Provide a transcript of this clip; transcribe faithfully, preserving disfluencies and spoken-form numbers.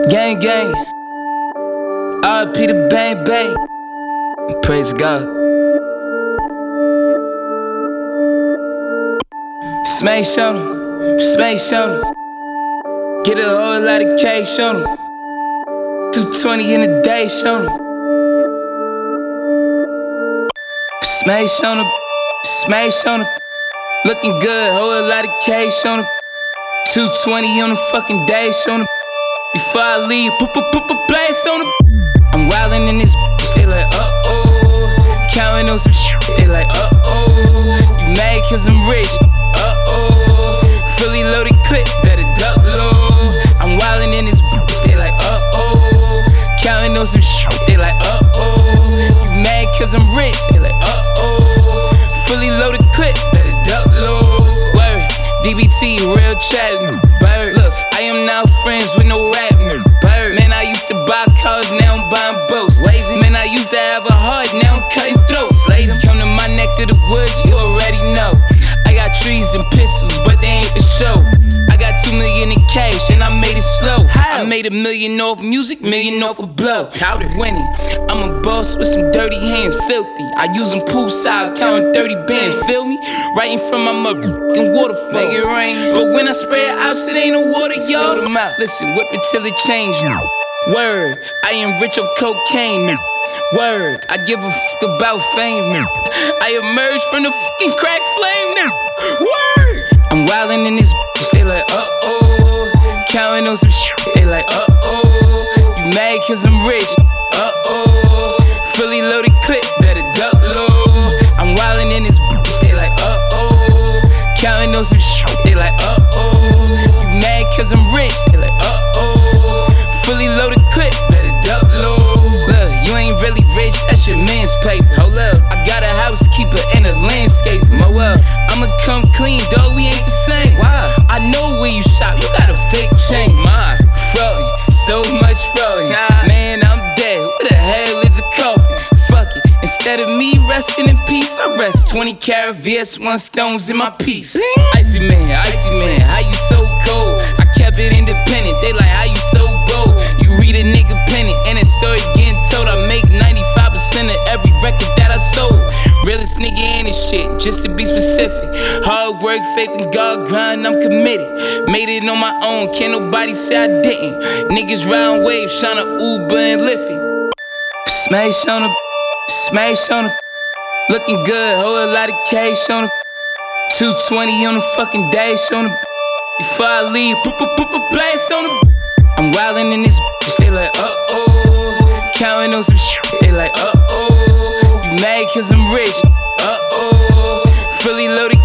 Gang, gang. R I P to bang, bang. Praise God. Smash on him, smash on him. Get a whole lot of cash on him. two twenty in a day, show him. Smash on him, smash on him. Looking good, whole lot of cash on him. two twenty on a fucking day, show him. Before I leave, put put put put blast on him. I'm wildin' in this bitch, they like uh oh. Counting on some shit, they like uh oh. You mad cause I'm rich, uh oh. Fully loaded clip, better duck low. I'm wildin' in this bitch, they like uh oh. Counting on some shit, they like uh oh. You mad cause I'm rich, they like uh oh. Fully loaded clip, better duck low. Word, D B T, real chat, bird. Look, I am now friends with no rap, bird. Man, I used to buy cars, now I'm buying boats. Man, I used to have a heart, now I'm cutting throats. Come to my neck of the woods, you already know. I got trees and pistols, but they ain't for show. I got two million in cash, and I made it slow. I made a million off music, million off a blow. Powder winning, I'm a boss with some dirty hands, filthy. I use them poolside, counting thirty bands, feel me? Right in front of my motherfucking waterfall. Make it rain, but when I spray it out, it ain't no water, y'all. Listen, whip it till it change. Word, I am rich of cocaine. Word, I give a fuck about fame. I emerged from the fucking crack flame. Word, I'm wildin' in this bitch, they like uh oh. Counting on some shit, they like uh oh. You mad cause I'm rich, uh oh. Fully loaded clip, better duck low. I'm wildin' in this bitch, they like uh oh. Counting on some shit, they like uh oh. You mad cause I'm rich, they like uh oh. Fully loaded clip, better duck low. Look, you ain't really rich, that's your man's paper. Hold up, I got a housekeeper and a landscape. Mo up, I'ma come clean, dog, we ain't the same. Why? I know where you shop, you got a fake chain. My, frozen, so much frozen. Man, I'm dead, where the hell is a coffin? Fuck it, instead of me resting in peace, I rest twenty carat V S one stones in my piece. Icy man, icy man, how you so cold? I kept it independent, they like how you so bold. You read a nigga pen it, and a story getting told. I make ninety-five percent of every record that I sold. Realest nigga in this shit, just to be specific. Hard work, faith in God, grind, I'm committed. Made it on my own, can't nobody say I didn't. Niggas round waves, tryna Uber and lift it. Smash on 'em, smash on 'em. Looking good, whole lot of cash on 'em. two twenty on the fucking dash on 'em. Before I leave, put put put put blast on 'em. I'm wildin' in this bitch, they like uh oh. Counting on some shit, they like uh oh. You mad cause I'm rich, uh oh. Fully loaded